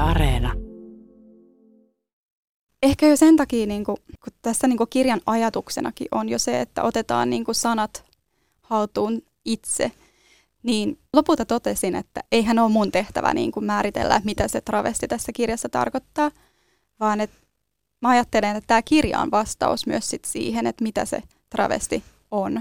Areena. Ehkä jo sen takia, kun tässä kirjan ajatuksenakin on jo se, että otetaan sanat haltuun itse, niin lopulta totesin, että eihän ole mun tehtävä määritellä, mitä se travesti tässä kirjassa tarkoittaa, vaan että mä ajattelen, että tämä kirja on vastaus myös sit siihen, että mitä se travesti on.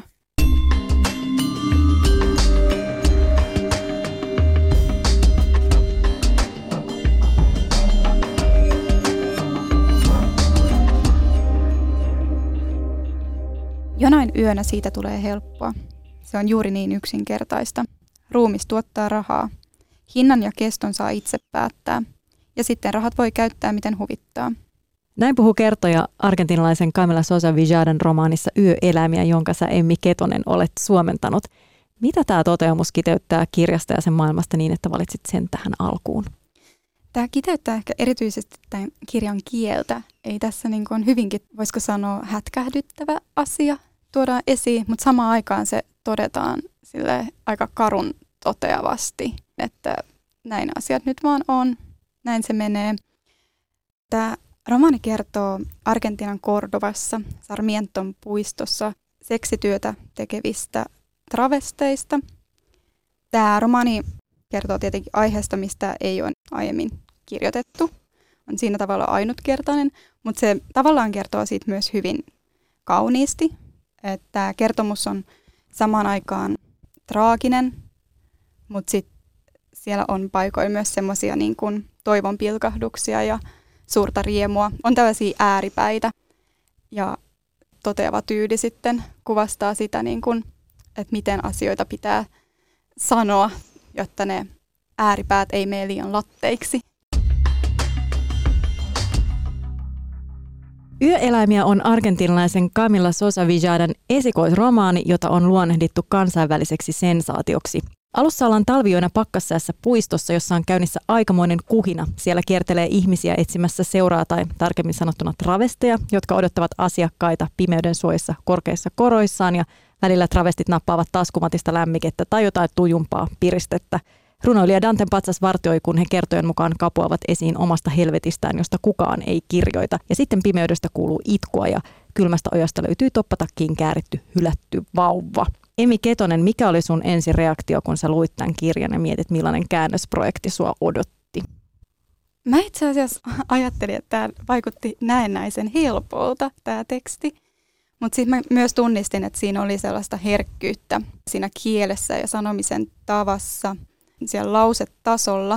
Jonain yönä siitä tulee helppoa. Se on juuri niin yksinkertaista. Ruumis tuottaa rahaa. Hinnan ja keston saa itse päättää. Ja sitten rahat voi käyttää miten huvittaa. Näin puhuu kertoja argentinalaisen Camila Sosa Villadan romaanissa Yöeläimiä, jonka sä Emmi Ketonen olet suomentanut. Mitä tämä toteamus kiteyttää kirjasta ja sen maailmasta niin, että valitsit sen tähän alkuun? Tämä kiteyttää ehkä erityisesti tämän kirjan kieltä. Ei tässä on hyvinkin, voisiko sanoa, hätkähdyttävä asia tuodaan esiin, mutta samaan aikaan se todetaan sille aika karun toteavasti, että näin asiat nyt vaan on, näin se menee. Tämä romaani kertoo Argentiinan Cordobassa, Sarmienton puistossa seksityötä tekevistä travesteista. Tämä romaani kertoo tietenkin aiheesta, mistä ei ole aiemmin kirjoitettu. On siinä tavalla ainutkertainen, mutta se tavallaan kertoo siitä myös hyvin kauniisti. Että tämä kertomus on samaan aikaan traaginen, mutta sitten siellä on paikoilla myös semmoisia toivon pilkahduksia ja suurta riemua. On tällaisia ääripäitä ja toteava tyyli sitten kuvastaa sitä, että miten asioita pitää sanoa, jotta ne ääripäät ei mene liian latteiksi. Yöeläimiä on argentinalaisen Camila Sosa Villadan esikoisromaani, jota on luonnehdittu kansainväliseksi sensaatioksi. Alussa ollaan talviyönä pakkassäässä puistossa, jossa on käynnissä aikamoinen kuhina. Siellä kiertelee ihmisiä etsimässä seuraa tai tarkemmin sanottuna travesteja, jotka odottavat asiakkaita pimeyden suojissa korkeissa koroissaan ja välillä travestit nappaavat taskumatista lämmikettä tai jotain tujumpaa piristettä. Runoilija Danten patsas vartioi, kun he kertojen mukaan kapuavat esiin omasta helvetistään, josta kukaan ei kirjoita. Ja sitten pimeydestä kuuluu itkua ja kylmästä ojasta löytyy toppatakkiin kääritty, hylätty vauva. Emmi Ketonen, mikä oli sun ensireaktio, kun sä luit tämän kirjan ja mietit, millainen käännösprojekti sua odotti? Mä itse asiassa ajattelin, että tämä vaikutti näennäisen helpolta, tämä teksti. Mutta sitten mä myös tunnistin, että siinä oli sellaista herkkyyttä siinä kielessä ja sanomisen tavassa, siellä lausetasolla.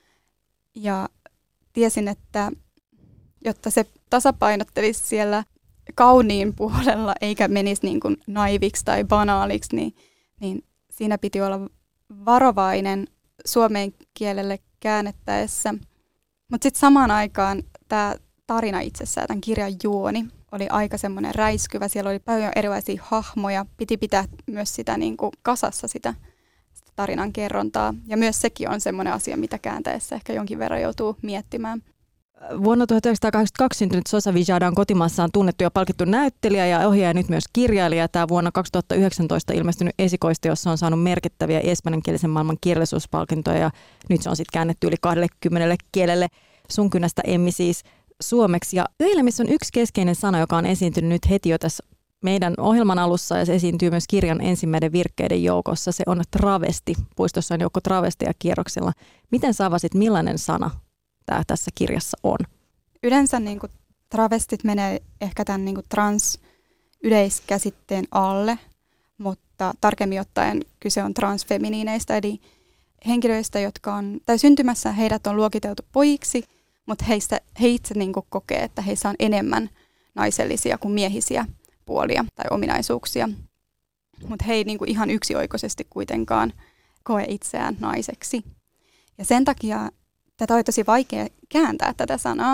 Ja tiesin, että jotta se tasapainottelisi siellä kauniin puolella eikä menisi naiviksi tai banaaliksi, niin siinä piti olla varovainen suomen kielelle käännettäessä. Mutta sitten samaan aikaan tämä tarina itsessään, tämän kirjan juoni, oli aika semmoinen räiskyvä. Siellä oli paljon erilaisia hahmoja. Piti pitää myös sitä kasassa sitä tarinan kerrontaa. Ja myös sekin on semmoinen asia, mitä kääntäessä ehkä jonkin verran joutuu miettimään. Vuonna 1982 syntynyt Sosa Villada on kotimaassaan tunnettu ja palkittu näyttelijä ja ohjaaja, nyt myös kirjailija. Tämä vuonna 2019 ilmestynyt esikoisteossa on saanut merkittäviä espanjankielisen maailman kirjallisuuspalkintoja ja nyt se on sitten käännetty yli 20 kielelle. Sun kynästä, Emmi, siis suomeksi. Ja yöelämissä on yksi keskeinen sana, joka on esiintynyt nyt heti jo tässä meidän ohjelman alussa ja se esiintyy myös kirjan ensimmäinen virkkeiden joukossa. Se on travesti. Puistossa on joukko travesteja kierroksilla. Miten sä avasit, millainen sana tämä tässä kirjassa on? Yleensä travestit menee ehkä tämän trans-yleiskäsitteen alle, mutta tarkemmin ottaen kyse on transfeminiineistä, eli henkilöistä, jotka on, tai syntymässä heidät on luokiteltu pojiksi, mutta he itse kokee, että heissä on enemmän naisellisia kuin miehisiä puolia tai ominaisuuksia. Mutta he ei ihan yksioikoisesti kuitenkaan koe itseään naiseksi. Ja sen takia tätä oli tosi vaikea kääntää tätä sanaa.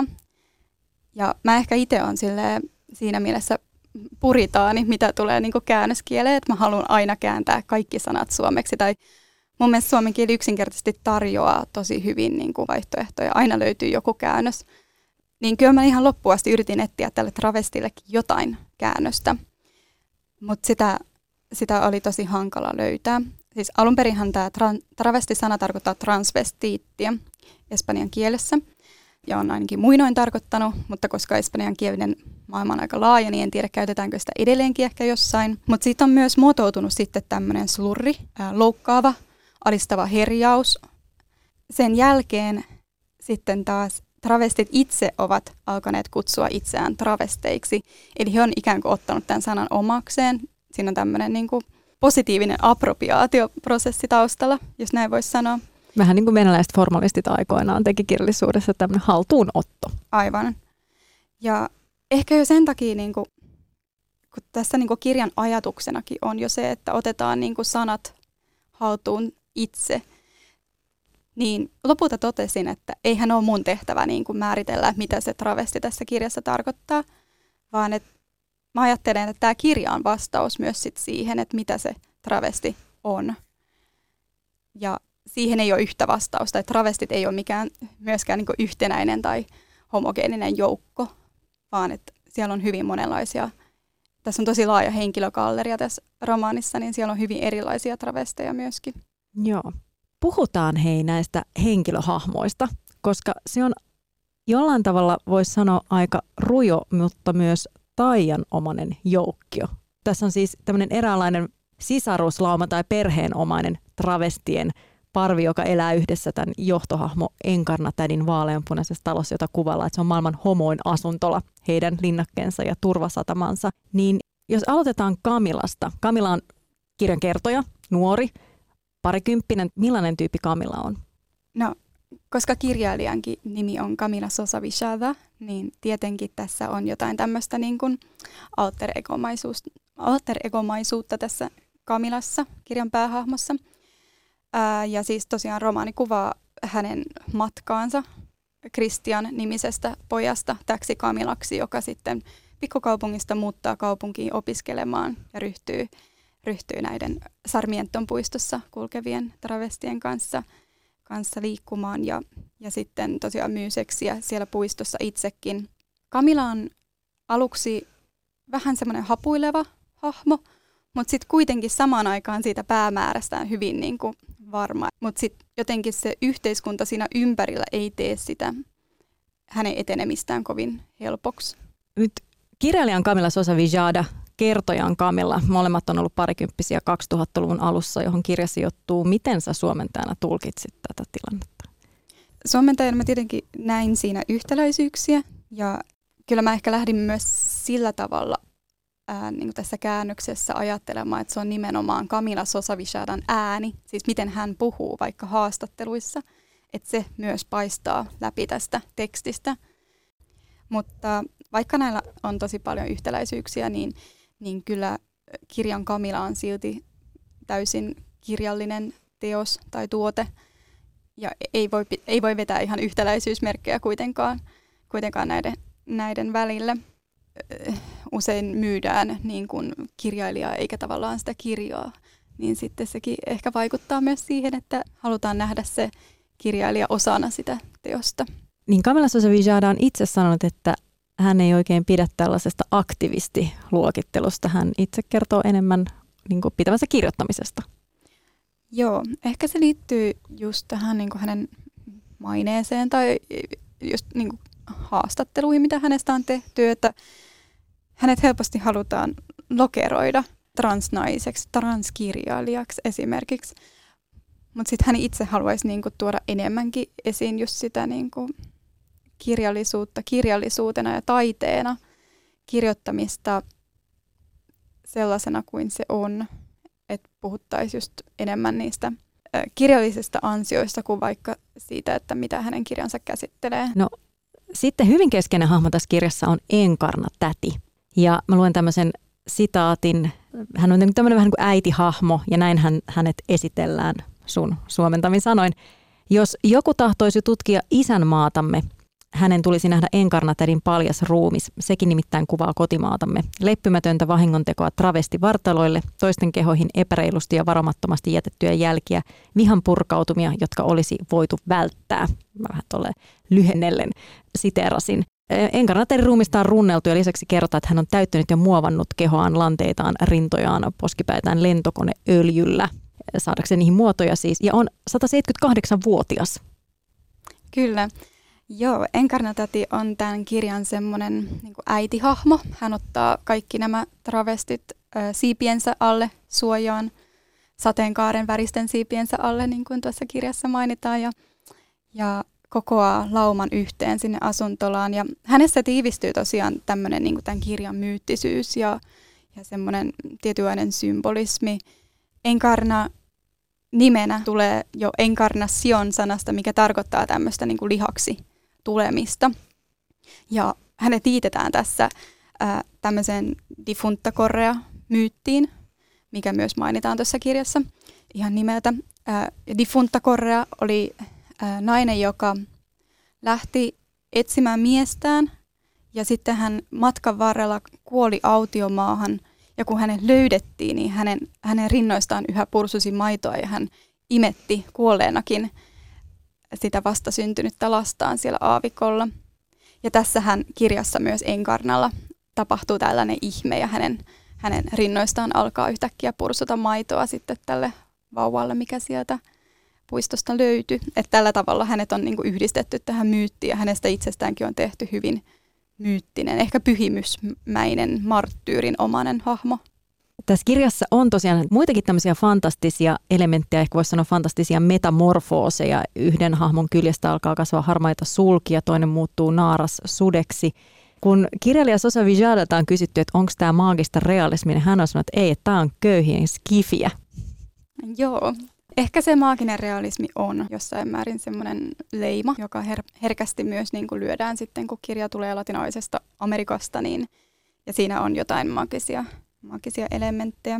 Ja mä ehkä itse olen siinä mielessä puritaani, mitä tulee käännöskieleen, että mä haluan aina kääntää kaikki sanat suomeksi. Tai mun mielestä suomen kieli yksinkertaisesti tarjoaa tosi hyvin vaihtoehtoja. Aina löytyy joku käännös. Niin kyllä mä ihan loppuun asti yritin etsiä tälle travestillekin jotain käännöstä. Mutta sitä oli tosi hankala löytää. Siis alunperinhan tämä travesti-sana tarkoittaa transvestiittiä espanjan kielessä. ja on ainakin muinoin tarkoittanut, mutta koska espanjankielinen maailma on aika laaja, niin en tiedä käytetäänkö sitä edelleenkin ehkä jossain. Mutta siitä on myös muotoutunut sitten tämmöinen slurri, loukkaava, alistava herjaus. Sen jälkeen sitten taas travestit itse ovat alkaneet kutsua itseään travesteiksi, eli he on ikään kuin ottanut tämän sanan omakseen. Siinä on tämmöinen niin kuin positiivinen appropriaatioprosessi taustalla, jos näin voisi sanoa. Vähän niin kuin venäläiset formalistit aikoinaan teki kirjallisuudessa tämmöinen haltuunotto. Aivan. Ja ehkä jo sen takia, niin kuin, kun tässä niin kuin kirjan ajatuksenakin on jo se, että otetaan niin kuin sanat haltuun itse, niin lopulta totesin, että eihän ole mun tehtävä niin kuin määritellä, mitä se travesti tässä kirjassa tarkoittaa, vaan että mä ajattelen, että tämä kirja on vastaus myös sit siihen, että mitä se travesti on. Ja siihen ei ole yhtä vastausta, että travestit ei ole myöskään niin kuin yhtenäinen tai homogeeninen joukko, vaan että siellä on hyvin monenlaisia. Tässä on tosi laaja henkilögalleria tässä romaanissa, niin siellä on hyvin erilaisia travesteja myöskin. Joo. Puhutaan näistä henkilöhahmoista, koska se on jollain tavalla, voisi sanoa, aika rujo, mutta myös taianomainen joukkio. Tässä on siis tämmöinen eräänlainen sisaruslauma tai perheenomainen travestien parvi, joka elää yhdessä tämän johtohahmo Encarna-tädin vaaleanpunaisessa talossa, jota kuvaillaan, että se on maailman homoin asuntola, heidän linnakkeensa ja turvasatamansa. Niin jos aloitetaan Camilasta. Camila on kirjan kertoja, nuori, parikymppinen. Millainen tyyppi Camila on? No, koska kirjailijankin nimi on Camila Sosa Villada, niin tietenkin tässä on jotain tämmöistä niin kuin alter-egomaisuutta tässä Camilassa, kirjan päähahmossa. Ja siis tosiaan romaani kuvaa hänen matkaansa Christian-nimisestä pojasta täksi Camilaksi, joka sitten pikkukaupungista muuttaa kaupunkiin opiskelemaan ja ryhtyy näiden Sarmienton puistossa kulkevien travestien kanssa liikkumaan ja sitten tosiaan myy seksiä siellä puistossa itsekin. Camila on aluksi vähän semmoinen hapuileva hahmo, mutta sitten kuitenkin samaan aikaan siitä päämäärästään hyvin niin kuin varma. Mutta sitten jotenkin se yhteiskunta siinä ympärillä ei tee sitä hänen etenemistään kovin helpoksi. Nyt kirjailijan Camila Sosa Villada, kertojan Camila, molemmat on ollut parikymppisiä 2000-luvun alussa, johon kirja sijoittuu. Miten sä suomentajana tulkitsit tätä tilannetta? Suomentajana mä tietenkin näin siinä yhtäläisyyksiä ja kyllä mä ehkä lähdin myös sillä tavalla niin kuin tässä käännöksessä ajattelemaan, että se on nimenomaan Camila Sosa Villadan ääni, siis miten hän puhuu vaikka haastatteluissa, että se myös paistaa läpi tästä tekstistä. Mutta vaikka näillä on tosi paljon yhtäläisyyksiä, niin kyllä kirjan Camila on silti täysin kirjallinen teos tai tuote, ja ei voi vetää ihan yhtäläisyysmerkkejä kuitenkaan näiden välillä. Usein myydään niin kuin kirjailijaa eikä tavallaan sitä kirjaa, niin sitten sekin ehkä vaikuttaa myös siihen, että halutaan nähdä se kirjailija osana sitä teosta. Niin Camila Sosa Villada on itse sanonut, että hän ei oikein pidä tällaisesta aktivistiluokittelusta. Hän itse kertoo enemmän niin kuin pitävänsä kirjoittamisesta. Joo, ehkä se liittyy just tähän niin kuin hänen maineeseen tai just niin kuin haastatteluihin, mitä hänestä on tehty, että hänet helposti halutaan lokeroida transnaiseksi, transkirjailijaksi esimerkiksi, mutta sitten hän itse haluaisi niinku tuoda enemmänkin esiin just sitä niinku kirjallisuutta kirjallisuutena ja taiteena, kirjoittamista sellaisena kuin se on, että puhuttaisiin just enemmän niistä kirjallisista ansioista kuin vaikka siitä, että mitä hänen kirjansa käsittelee. No sitten hyvin keskeinen hahmo tässä kirjassa on Encarna-täti. Ja mä luen tämmöisen sitaatin. Hän on tämmöinen vähän kuin äitihahmo ja näin hänet esitellään sun suomentamin sanoin. Jos joku tahtoisi tutkia isänmaatamme, hänen tulisi nähdä Encarna-tädin paljas ruumis. Sekin nimittäin kuvaa kotimaatamme. Leppymätöntä vahingontekoa travestivartaloille, toisten kehoihin epäreilusti ja varomattomasti jätettyjä jälkiä, vihan purkautumia, jotka olisi voitu välttää. Mä vähän tolleen lyhennellen siteerasin. Encarna-tädin ruumista on runneltu ja lisäksi kerrotaan, että hän on täyttänyt ja muovannut kehoaan, lanteitaan, rintojaan, poskipäitään lentokoneöljyllä saadakseen niihin muotoja siis. Ja on 178-vuotias. Kyllä. Joo, Enkarna-täti on tämän kirjan semmoinen niin kuin äitihahmo. Hän ottaa kaikki nämä travestit siipiensä alle suojaan, sateenkaaren väristen siipiensä alle, niin kuin tuossa kirjassa mainitaan, ja kokoaa lauman yhteen sinne asuntolaan. Ja hänessä tiivistyy tosiaan tämmöinen niin kuin tämän kirjan myyttisyys ja semmoinen tietynlainen symbolismi. Enkarna nimenä tulee jo encarnación-sanasta, mikä tarkoittaa tämmöistä niin kuin lihaksi tulemista. Ja hänet liitetään tässä tämmöiseen difunta correa-myyttiin, mikä myös mainitaan tuossa kirjassa ihan nimeltä. Difunta correa oli nainen, joka lähti etsimään miestään ja sitten hän matkan varrella kuoli autiomaahan. Ja kun hänet löydettiin, niin hänen rinnoistaan yhä pursusi maitoa ja hän imetti kuolleenakin sitä vastasyntynyttä lastaan siellä aavikolla. Ja tässähän kirjassa myös Enkarnalla tapahtuu tällainen ihme ja hänen rinnoistaan alkaa yhtäkkiä pursuta maitoa sitten tälle vauvalle, mikä sieltä puistosta löytyi. Että tällä tavalla hänet on niin kuin yhdistetty tähän myyttiin ja hänestä itsestäänkin on tehty hyvin myyttinen, ehkä pyhimysmäinen, marttyyrin omainen hahmo. Tässä kirjassa on tosiaan muitakin tämmöisiä fantastisia elementtejä, ehkä voisi sanoa fantastisia metamorfooseja. Yhden hahmon kyljestä alkaa kasvaa harmaita sulkia, toinen muuttuu naaras sudeksi. Kun kirjailija Zosa Vijadalta on kysytty, että onko tämä maagista realismia, niin hän on sanonut, että ei, että tämä on köyhien skifiä. Joo. Ehkä se maaginen realismi on jossain määrin semmoinen leima, joka herkästi myös niin kuin lyödään sitten, kun kirja tulee latinalaisesta Amerikasta, ja siinä on jotain maagisia elementtejä.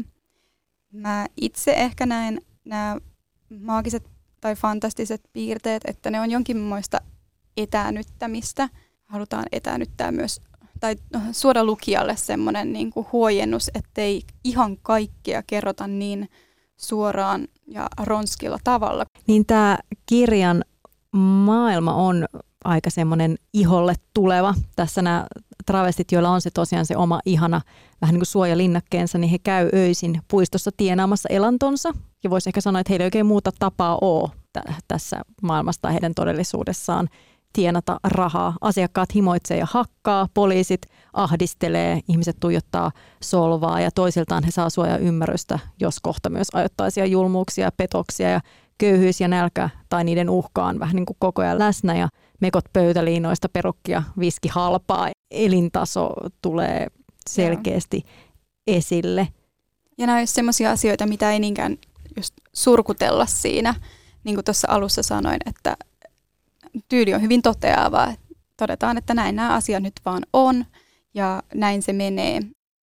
Mä itse ehkä näen nämä maagiset tai fantastiset piirteet, että ne on jonkinmoista etäännyttämistä. Halutaan etäännyttää myös, tai suoda lukijalle semmoinen niin kuin huojennus, ettei ihan kaikkea kerrota niin suoraan ja ronskilla tavalla. Niin tämä kirjan maailma on aika semmoinen iholle tuleva. Tässä nämä travestit, joilla on se tosiaan se oma ihana vähän niin kuin suojalinnakkeensa, niin he käy öisin puistossa tienaamassa elantonsa. Ja voisi ehkä sanoa, että heillä ei oikein muuta tapaa ole tässä maailmassa tai heidän todellisuudessaan tienata rahaa. Asiakkaat himoitsee ja hakkaa, poliisit ahdistelee, ihmiset tuijottaa solvaa ja toisiltaan he saa suojaa ymmärrystä, jos kohta myös ajoittaisia julmuuksia, petoksia ja köyhyys ja nälkä tai niiden uhka on vähän niin kuin koko ajan läsnä ja mekot pöytäliinoista, perukkia, viski halpaa. Elintaso tulee selkeästi esille. Ja nämä on sellaisia asioita, mitä ei niinkään just surkutella siinä, niin kuin tuossa alussa sanoin, että tyyli on hyvin toteavaa. Todetaan, että näin nämä asiat nyt vaan on ja näin se menee.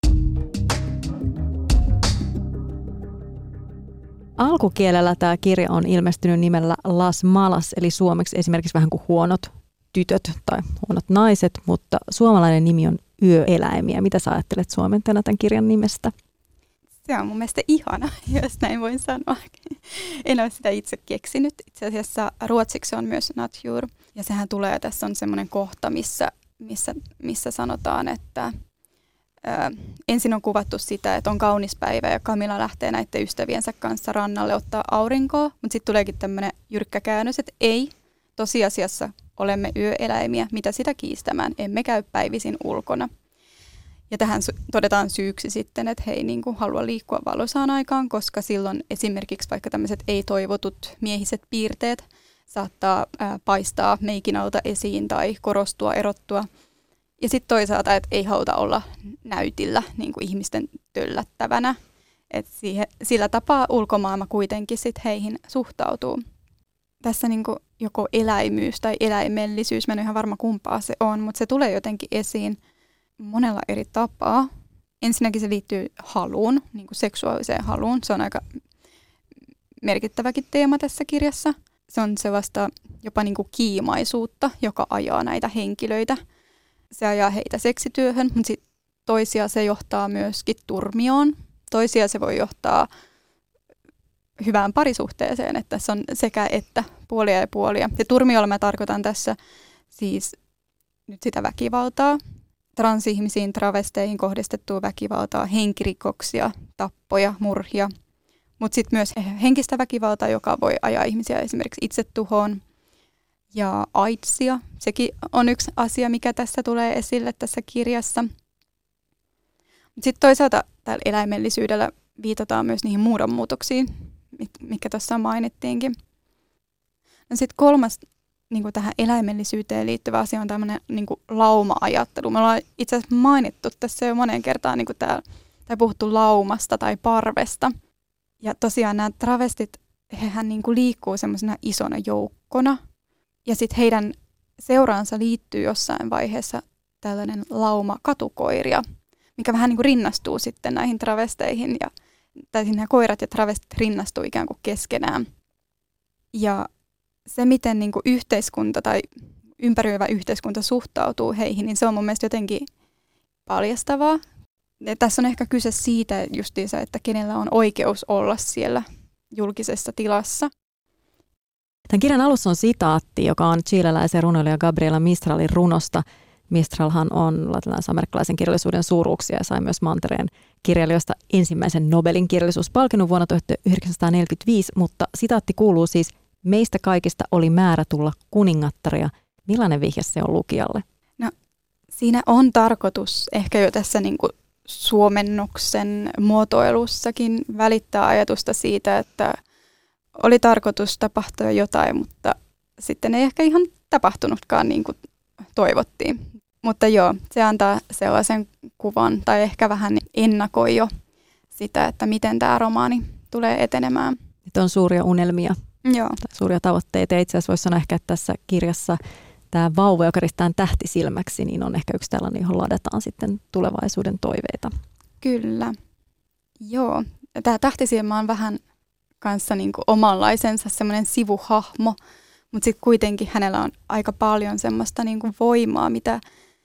Alkukielellä tämä kirja on ilmestynyt nimellä Las Malas, eli suomeksi esimerkiksi vähän kuin huonot tytöt tai huonot naiset, mutta suomalainen nimi on Yöeläimiä. Mitä sä ajattelet suomentena tämän kirjan nimestä? Se on mun mielestä ihana, jos näin voin sanoa. En ole sitä itse keksinyt. Itse asiassa ruotsiksi on myös natur. Ja sehän tulee, tässä on semmoinen kohta, missä sanotaan, että ensin on kuvattu sitä, että on kaunis päivä ja Camilla lähtee näiden ystäviensä kanssa rannalle ottaa aurinkoa. Mutta sitten tuleekin tämmöinen jyrkkä käännös, että ei, tosiasiassa olemme yöeläimiä, mitä sitä kiistämään, emme käy päivisin ulkona. Ja tähän todetaan syyksi sitten, että he ei niin kuin halua liikkua valoisaan aikaan, koska silloin esimerkiksi vaikka tämmöiset ei-toivotut miehiset piirteet saattaa paistaa meikin alta esiin tai korostua, erottua. Ja sitten toisaalta, että ei haluta olla näytillä niin kuin ihmisten töllättävänä. Et sillä tapaa ulkomaailma kuitenkin sit heihin suhtautuu. Tässä niin kuin joko eläimyys tai eläimellisyys, mä en ole ihan varma kumpaa se on, mutta se tulee jotenkin esiin monella eri tapaa. Ensinnäkin se liittyy haluun, niin kuin seksuaaliseen haluun. Se on aika merkittäväkin teema tässä kirjassa. Se on sellaista jopa niin kuin kiimaisuutta, joka ajaa näitä henkilöitä. Se ajaa heitä seksityöhön, mutta sit toisia se johtaa myöskin turmioon. Toisia se voi johtaa hyvään parisuhteeseen, että se on sekä että puolia ja puolia. Ja turmiolla mä tarkoitan tässä siis nyt sitä väkivaltaa. Transihmisiin, travesteihin kohdistettua väkivaltaa, henkirikoksia, tappoja, murhia. Mutta sitten myös henkistä väkivaltaa, joka voi ajaa ihmisiä esimerkiksi itsetuhoon. ja AIDSia. Sekin on yksi asia, mikä tässä tulee esille tässä kirjassa. Sitten toisaalta tällä eläimellisyydellä viitataan myös niihin muodonmuutoksiin, mikä tuossa mainittiinkin. No sitten kolmas niin kuin tähän eläimellisyyteen liittyvä asia on tämmöinen niin kuin lauma-ajattelu. Me ollaan itse asiassa mainittu tässä jo moneen kertaan niin kuin tai puhuttu laumasta tai parvesta. Ja tosiaan nämä travestit, hehän niin kuin liikkuu semmoisena isona joukkona. Ja sitten heidän seuraansa liittyy jossain vaiheessa tällainen lauma katukoiria, mikä vähän niin kuin rinnastuu sitten näihin travesteihin. Tai nämä koirat ja travestit rinnastuu ikään kuin keskenään. Ja se, miten niin kuin yhteiskunta tai ympäröivä yhteiskunta suhtautuu heihin, niin se on mun mielestä jotenkin paljastavaa. Ja tässä on ehkä kyse siitä justiinsa, että kenellä on oikeus olla siellä julkisessa tilassa. Tämän kirjan alussa on sitaatti, joka on chileläisen runoilija Gabriela Mistralin runosta. Mistralhan on latinalais-amerikkalaisen kirjallisuuden suuruuksia ja sai myös mantereen kirjailijoista ensimmäisen Nobelin kirjallisuuspalkinnon vuonna 1945, mutta sitaatti kuuluu siis: meistä kaikista oli määrä tulla kuningattaria. Millainen vihje se on lukijalle? No, siinä on tarkoitus ehkä jo tässä niin kuin suomennoksen muotoilussakin välittää ajatusta siitä, että oli tarkoitus tapahtua jotain, mutta sitten ei ehkä ihan tapahtunutkaan niin kuin toivottiin. Mutta joo, se antaa sellaisen kuvan tai ehkä vähän ennakoi jo sitä, että miten tämä romaani tulee etenemään. Nyt on suuria unelmia. Joo. Suuria tavoitteita. Itse asiassa voisi sanoa ehkä, että tässä kirjassa tämä vauva, joka ristään tähtisilmäksi, niin on ehkä yksi tällainen, johon ladataan sitten tulevaisuuden toiveita. Kyllä. Joo. Tämä tähtisilmä on vähän kanssa niin kuin omanlaisensa semmoinen sivuhahmo, mutta sitten kuitenkin hänellä on aika paljon semmoista niin kuin voimaa, mitä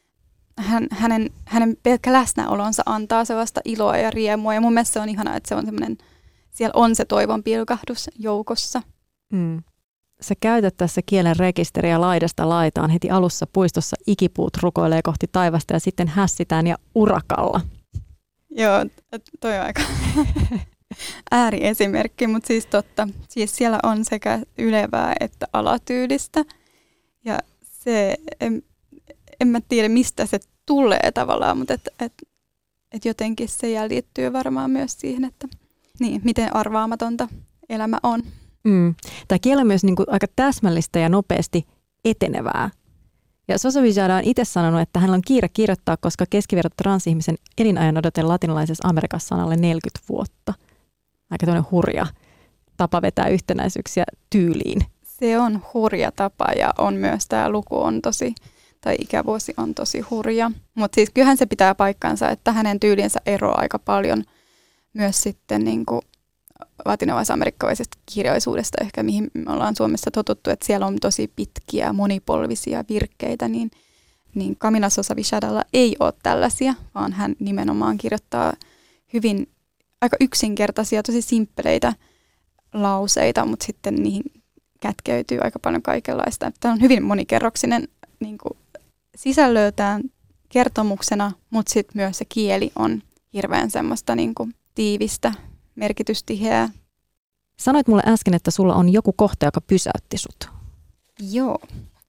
hänen pelkkä läsnäolonsa antaa sellaista iloa ja riemua. Ja mun mielestä se on ihanaa, että se on semmoinen, siellä on se toivon pilkahdus joukossa. Mm. Sä käytät tässä kielen rekisteriä laidasta laitaan. Heti alussa puistossa ikipuut rukoilee kohti taivasta ja sitten hässitään ja urakalla. Joo, toi on aika ääriesimerkki, mutta siis totta. Siis siellä on sekä ylevää että alatyylistä. Ja se, en mä tiedä mistä se tulee tavallaan, mutta et jotenkin se liittyy varmaan myös siihen, että niin, miten arvaamatonta elämä on. Tämä kieli on myös niin kuin aika täsmällistä ja nopeasti etenevää. Ja Sosa Villada on itse sanonut, että hänellä on kiire kirjoittaa, koska keskiverto transihmisen elinajan odote latinalaisessa Amerikassa on alle 40 vuotta. Aika toinen hurja tapa vetää yhtenäisyyksiä tyyliin. Se on hurja tapa ja on myös tämä luku on tosi, tai ikävuosi on tosi hurja. Mutta siis kyllähän se pitää paikkansa, että hänen tyylinsä eroaa aika paljon myös sitten niin kuin latinalais-amerikkalaisesta kirjallisuudesta ehkä, mihin me ollaan Suomessa totuttu, että siellä on tosi pitkiä, monipolvisia virkkeitä, niin Camila Sosa Villadalla ei ole tällaisia, vaan hän nimenomaan kirjoittaa hyvin aika yksinkertaisia, tosi simppeleitä lauseita, mutta sitten niihin kätkeytyy aika paljon kaikenlaista. Tämä on hyvin monikerroksinen niin kuin sisällöltään kertomuksena, mutta sitten myös se kieli on hirveän semmoista niin kuin tiivistä, merkitystiheää. Sanoit mulle äsken, että sulla on joku kohta, joka pysäytti sut. Joo,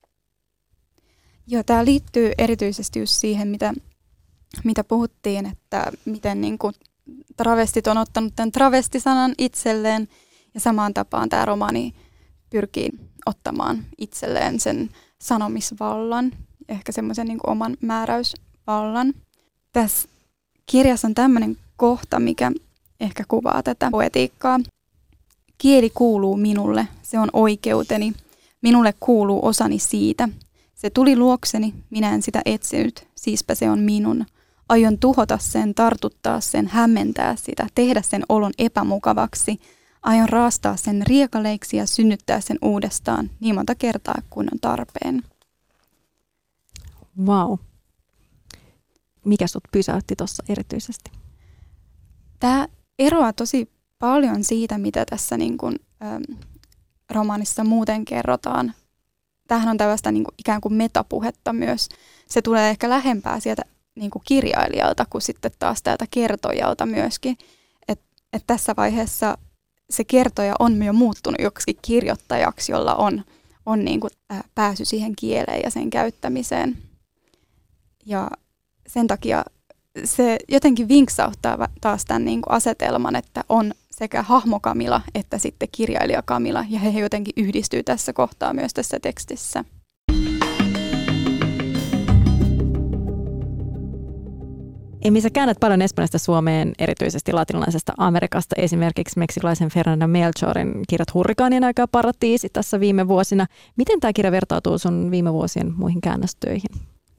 tämä liittyy erityisesti just siihen, mitä puhuttiin, että miten niin kuin travestit on ottanut tämän travestisanan itselleen ja samaan tapaan tämä romaani pyrkii ottamaan itselleen sen sanomisvallan, ehkä semmoisen niin kuin oman määräysvallan. Tässä kirjassa on tämmöinen kohta, mikä ehkä kuvaa tätä poetiikkaa. Kieli kuuluu minulle, se on oikeuteni. Minulle kuuluu osani siitä. Se tuli luokseni, minä en sitä etsinyt, siispä se on minun. Aion tuhota sen, tartuttaa sen, hämmentää sitä, tehdä sen olon epämukavaksi. Aion raastaa sen riekaleiksi ja synnyttää sen uudestaan niin monta kertaa kuin on tarpeen. Vau. Mikä sut pysäytti tuossa erityisesti? Tämä eroaa tosi paljon siitä, mitä tässä niin kuin, romaanissa muuten kerrotaan. Tämähän on tällaista niin kuin, ikään kuin metapuhetta myös. Se tulee ehkä lähempää sieltä niin kuin kirjailijalta kuin sitten taas täältä kertojalta myöskin. Et tässä vaiheessa se kertoja on jo muuttunut joksikin kirjoittajaksi, jolla on niin kuin pääsy siihen kieleen ja sen käyttämiseen. Ja sen takia se jotenkin vinksauttaa taas tämän niin kuin asetelman, että on sekä hahmo Camila että sitten kirjailija Camila, ja he jotenkin yhdistyy tässä kohtaa myös tässä tekstissä. Emmi, sä käännät paljon espanjasta Suomeen, erityisesti latinalaisesta Amerikasta, esimerkiksi meksikilaisen Fernanda Melchorin kirjat Hurrikaanien aika ja Paratiisi tässä viime vuosina. Miten tämä kirja vertautuu sun viime vuosien muihin käännöstöihin?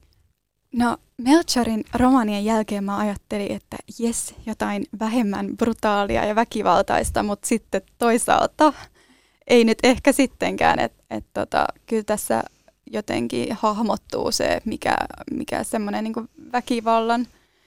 No, Melchorin romaanien jälkeen mä ajattelin, että jes, jotain vähemmän brutaalia ja väkivaltaista, mutta sitten toisaalta ei nyt ehkä sittenkään, että kyllä tässä jotenkin hahmottuu se, mikä semmoinen niin kuin väkivallan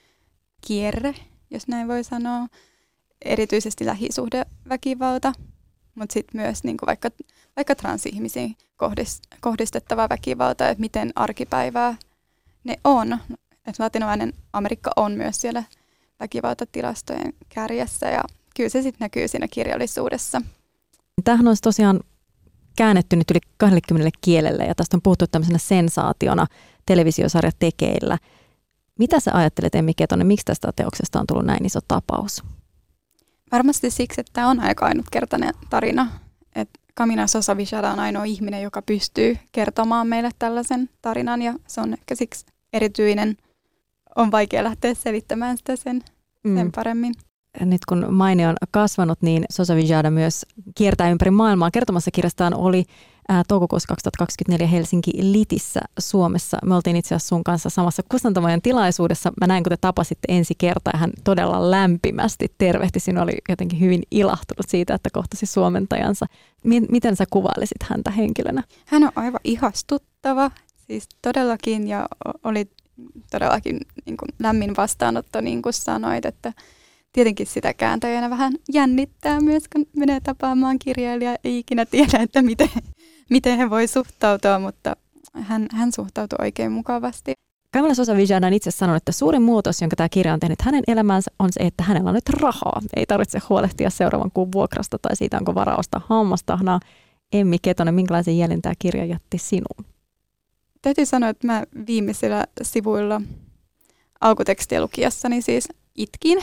kierre, jos näin voi sanoa, erityisesti lähisuhdeväkivalta, mutta sitten myös niin kuin vaikka transihmisiin kohdistettava väkivalta, että miten arkipäivää ne on. Että latinalainen Amerikka on myös siellä väkivaltatilastojen kärjessä ja kyllä se sitten näkyy siinä kirjallisuudessa. Tämähän on tosiaan käännetty nyt yli 20 kielelle ja tästä on puhuttu tämmöisenä sensaationa televisiosarja tekeillä. Mitä sä ajattelet, Emmi Ketonen, miksi tästä teoksesta on tullut näin iso tapaus? Varmasti siksi, että tämä on aika ainutkertainen tarina. Että Camila Sosa Villada on ainoa ihminen, joka pystyy kertomaan meille tällaisen tarinan ja se on ehkä siksi erityinen. On vaikea lähteä selittämään sitä sen paremmin. Nyt kun maine on kasvanut, niin Sosa Villada myös kiertää ympäri maailmaa. Kertomassa kirjastaan oli toukokuussa 2024 Helsinki Litissä Suomessa. Me oltiin itse asiassa sun kanssa samassa kustantamojen tilaisuudessa. Mä näin, kun te tapasitte ensi kertaa ja hän todella lämpimästi tervehti. Sinä oli jotenkin hyvin ilahtunut siitä, että kohtasi suomentajansa. Miten sä kuvailisit häntä henkilönä? Hän on aivan ihastuttava, siis todellakin, ja oli todellakin niin kuin lämmin vastaanotto, niin kuin sanoit, että tietenkin sitä kääntäjänä vähän jännittää myös, kun menee tapaamaan kirjailijaa. Ei ikinä tiedä, että miten he voi suhtautua, mutta hän suhtautui oikein mukavasti. Camila Sosa Villada on itse sanonut, että suurin muutos, jonka tämä kirja on tehnyt hänen elämäänsä, on se, että hänellä on nyt rahaa. Ei tarvitse huolehtia seuraavan kuun vuokrasta tai siitä, onko varaa ostaa hammastahnaa. Emmi Ketonen, minkälaisen jäljen tämä kirja jätti sinuun? Täytyy sanoa, että mä viimeisillä sivuilla alkutekstiä lukiessani siis itkin.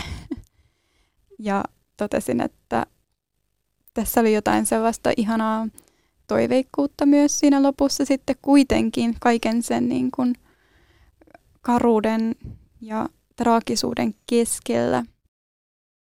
Ja totesin, että tässä oli jotain sellaista ihanaa toiveikkuutta myös siinä lopussa sitten kuitenkin kaiken sen niin kuin karuuden ja traagisuuden keskellä.